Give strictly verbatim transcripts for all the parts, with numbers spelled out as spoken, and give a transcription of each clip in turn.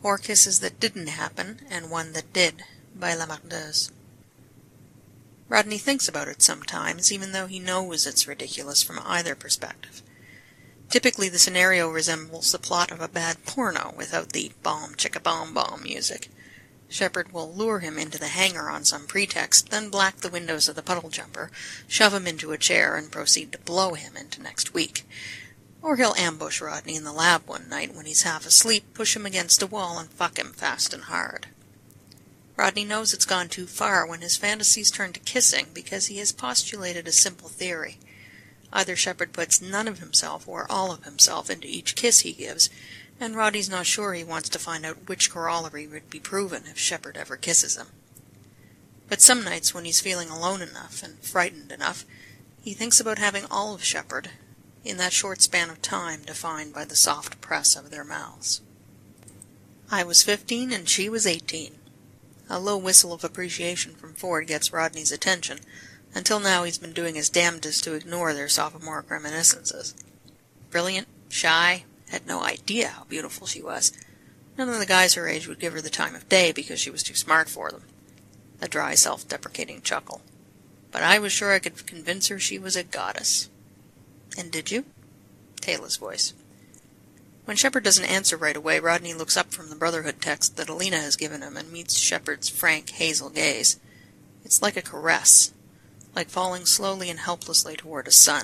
Four Kisses That Didn't Happen, and One That Did, by La Mardeuse. Rodney thinks about it sometimes, even though he knows it's ridiculous from either perspective. Typically the scenario resembles the plot of a bad porno without the bomb-chicka-bomb-bomb music. Shepard will lure him into the hangar on some pretext, then black the windows of the puddle jumper, shove him into a chair, and proceed to blow him into next week. Or he'll ambush Rodney in the lab one night when he's half asleep, push him against a wall, and fuck him fast and hard. Rodney knows it's gone too far when his fantasies turn to kissing because he has postulated a simple theory. Either Shepard puts none of himself or all of himself into each kiss he gives, and Rodney's not sure he wants to find out which corollary would be proven if Shepard ever kisses him. But some nights when he's feeling alone enough and frightened enough, he thinks about having all of Shepard in that short span of time defined by the soft press of their mouths. I was fifteen and she was eighteen. A low whistle of appreciation from Ford gets Rodney's attention. Until now he's been doing his damnedest to ignore their sophomoric reminiscences. Brilliant, shy, had no idea how beautiful she was. None of the guys her age would give her the time of day because she was too smart for them. A dry, self-deprecating chuckle. But I was sure I could convince her she was a goddess. And did you? Taylor's voice. When Shepard doesn't answer right away, Rodney looks up from the Brotherhood text that Alina has given him and meets Shepard's frank, hazel gaze. It's like a caress, like falling slowly and helplessly toward a sun.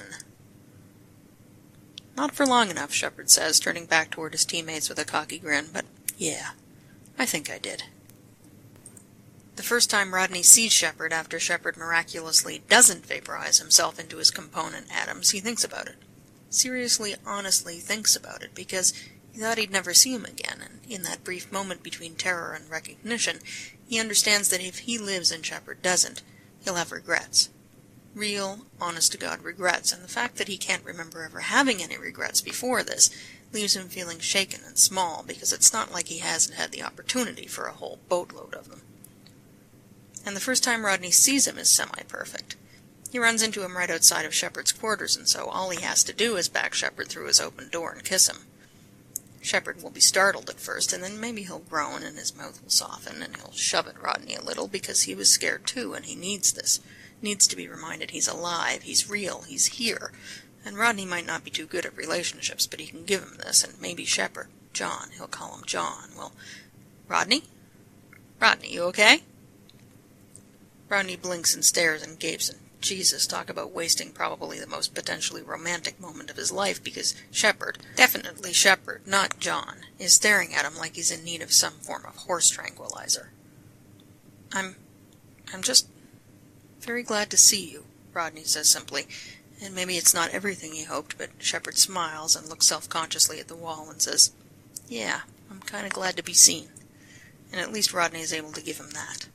Not for long enough, Shepard says, turning back toward his teammates with a cocky grin, but yeah, I think I did. The first time Rodney sees Shepard after Shepard miraculously doesn't vaporize himself into his component atoms, he thinks about it. Seriously, honestly thinks about it, because he thought he'd never see him again, and in that brief moment between terror and recognition, he understands that if he lives and Shepard doesn't, he'll have regrets. Real, honest-to-God regrets, and the fact that he can't remember ever having any regrets before this leaves him feeling shaken and small, because it's not like he hasn't had the opportunity for a whole boatload of them. And the first time Rodney sees him is semi-perfect. He runs into him right outside of Shepard's quarters, and so all he has to do is back Shepard through his open door and kiss him. Shepard will be startled at first, and then maybe he'll groan and his mouth will soften, and he'll shove at Rodney a little because he was scared too, and he needs this. Needs to be reminded he's alive, he's real, he's here. And Rodney might not be too good at relationships, but he can give him this, and maybe Shepard, John, he'll call him John, will... Rodney? Rodney, you okay? Rodney blinks and stares and gapes, and Jesus, talk about wasting probably the most potentially romantic moment of his life, because Shepard, definitely Shepard, not John, is staring at him like he's in need of some form of horse tranquilizer. I'm... I'm just very glad to see you, Rodney says simply, and maybe it's not everything he hoped, but Shepard smiles and looks self-consciously at the wall and says, yeah, I'm kind of glad to be seen. And at least Rodney is able to give him that.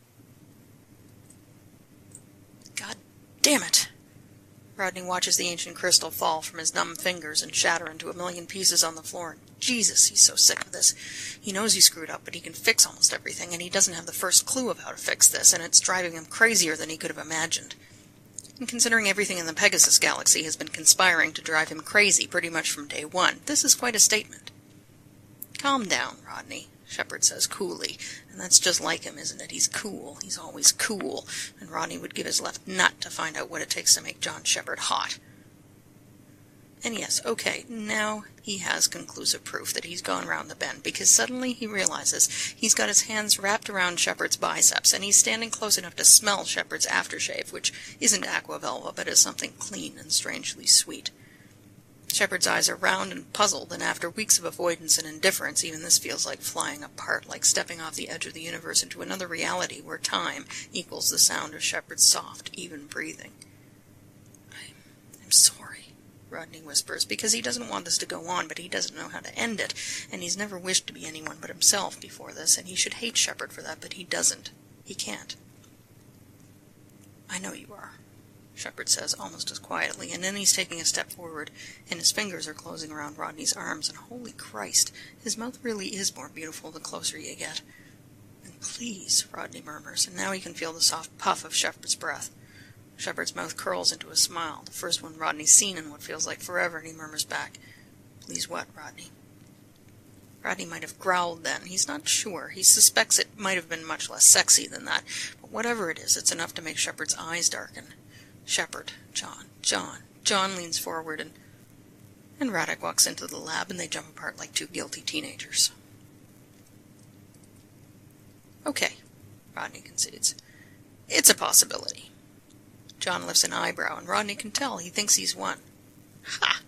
God damn it! Rodney watches the ancient crystal fall from his numb fingers and shatter into a million pieces on the floor. Jesus, he's so sick of this. He knows he screwed up, but he can fix almost everything, and he doesn't have the first clue of how to fix this, and it's driving him crazier than he could have imagined. And considering everything in the Pegasus galaxy has been conspiring to drive him crazy pretty much from day one, this is quite a statement. Calm down, Rodney, Shepard says coolly, and that's just like him, isn't it? He's cool. He's always cool, and Rodney would give his left nut to find out what it takes to make John Shepard hot. And yes, okay, now he has conclusive proof that he's gone round the bend, because suddenly he realizes he's got his hands wrapped around Shepard's biceps, and he's standing close enough to smell Shepard's aftershave, which isn't aqua velva, but is something clean and strangely sweet. Shepard's eyes are round and puzzled, and after weeks of avoidance and indifference, even this feels like flying apart, like stepping off the edge of the universe into another reality where time equals the sound of Shepard's soft, even breathing. I, I'm sorry, Rodney whispers, because he doesn't want this to go on, but he doesn't know how to end it, and he's never wished to be anyone but himself before this, and he should hate Shepard for that, but he doesn't. He can't. I know you are, Shepard says almost as quietly, and then he's taking a step forward, and his fingers are closing around Rodney's arms, and holy Christ, his mouth really is more beautiful the closer you get. And please, Rodney murmurs, and now he can feel the soft puff of Shepard's breath. Shepard's mouth curls into a smile, the first one Rodney's seen in what feels like forever, and he murmurs back, please what, Rodney? Rodney might have growled then. He's not sure. He suspects it might have been much less sexy than that. But whatever it is, it's enough to make Shepard's eyes darken. Shepard, John, John. John leans forward and... And Radek walks into the lab and they jump apart like two guilty teenagers. Okay, Rodney concedes. It's a possibility. John lifts an eyebrow and Rodney can tell he thinks he's won. Ha!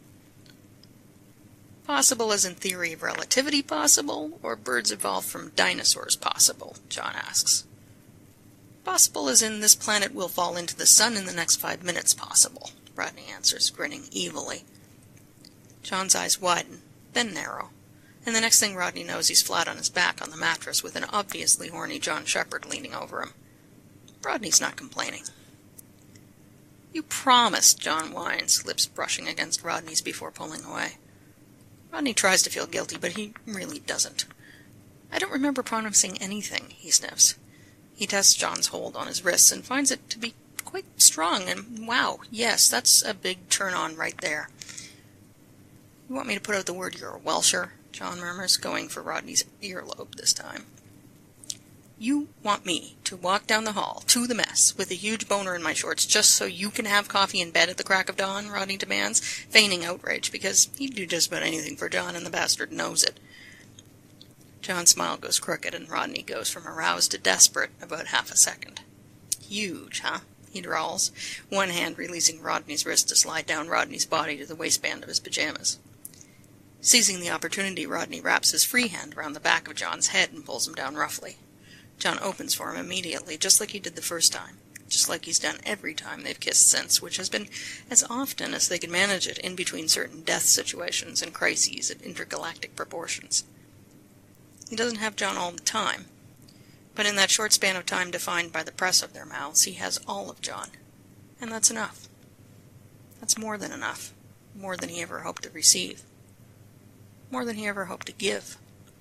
Possible as in theory of relativity possible, or birds evolved from dinosaurs possible, John asks. Possible as in this planet will fall into the sun in the next five minutes possible, Rodney answers, grinning evilly. John's eyes widen, then narrow, and the next thing Rodney knows he's flat on his back on the mattress with an obviously horny John Shepard leaning over him. Rodney's not complaining. You promised, John whines, lips brushing against Rodney's before pulling away. Rodney tries to feel guilty, but he really doesn't. I don't remember promising anything, he sniffs. He tests John's hold on his wrists and finds it to be quite strong, and wow, yes, that's a big turn-on right there. You want me to put out the word you're a Welsher? John murmurs, going for Rodney's earlobe this time. You want me to walk down the hall, to the mess, with a huge boner in my shorts, just so you can have coffee in bed at the crack of dawn, Rodney demands, feigning outrage, because he'd do just about anything for John, and the bastard knows it. John's smile goes crooked, and Rodney goes from aroused to desperate about half a second. Huge, huh? He drawls, one hand releasing Rodney's wrist to slide down Rodney's body to the waistband of his pajamas. Seizing the opportunity, Rodney wraps his free hand around the back of John's head and pulls him down roughly. John opens for him immediately, just like he did the first time, just like he's done every time they've kissed since, which has been as often as they could manage it in between certain death situations and crises of intergalactic proportions. He doesn't have John all the time, but in that short span of time defined by the press of their mouths, he has all of John, and that's enough. That's more than enough, more than he ever hoped to receive, more than he ever hoped to give.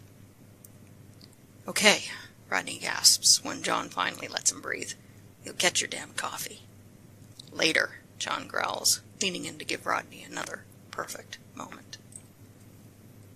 Okay, Rodney gasps when John finally lets him breathe. You'll get your damn coffee. Later, John growls, leaning in to give Rodney another perfect moment.